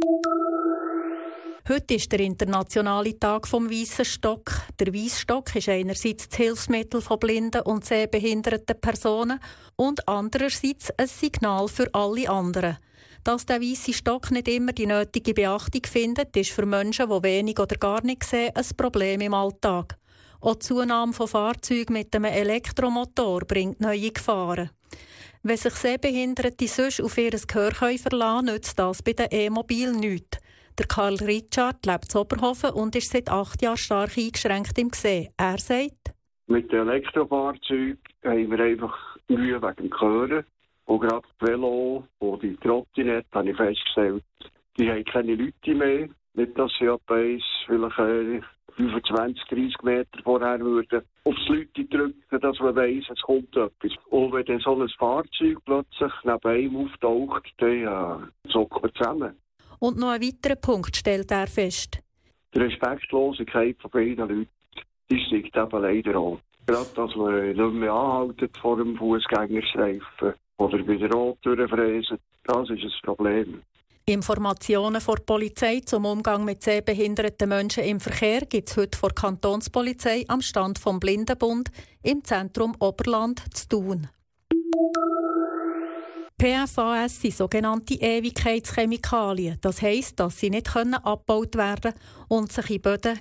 Heute ist der internationale Tag vom Weissen Stock. Der Weisstock ist einerseits das Hilfsmittel von blinden und sehbehinderten Personen und andererseits ein Signal für alle anderen. Dass der weisse Stock nicht immer die nötige Beachtung findet, ist für Menschen, die wenig oder gar nicht sehen, ein Problem im Alltag. Auch die Zunahme von Fahrzeugen mit einem Elektromotor bringt neue Gefahren. Wenn sich Sehbehinderte sonst auf ihr Gehör verlassen können, nützt das bei den E-Mobilen nichts. Der Karl Richard lebt in Oberhofen und ist seit 8 Jahren stark eingeschränkt im Sehen. Er sagt: Mit den Elektrofahrzeugen haben wir einfach Mühe wegen dem Hören. Und gerade die Velo und die Trottinette habe ich festgestellt, die haben keine Leute mehr. Nicht, dass sie ab vielleicht 25, 30 Meter vorher würden aufs Leute drücken, dass man weiss, es kommt etwas. Und wenn dann so ein Fahrzeug plötzlich neben einem auftaucht, dann zucken wir zusammen. Und noch einen weiteren Punkt stellt er fest. Die Respektlosigkeit von beiden Leuten, die steigt eben leider an. Gerade, dass man nicht mehr anhalten vor dem Fußgängerstreifen oder bei der Rottür fräsen, das ist ein Problem. Informationen von der Polizei zum Umgang mit sehbehinderten Menschen im Verkehr gibt es heute von der Kantonspolizei am Stand vom Blindenbund im Zentrum Oberland zu Thun. PFAS sind sogenannte Ewigkeitschemikalien. Das heisst, dass sie nicht abgebaut werden können und sich in Böden,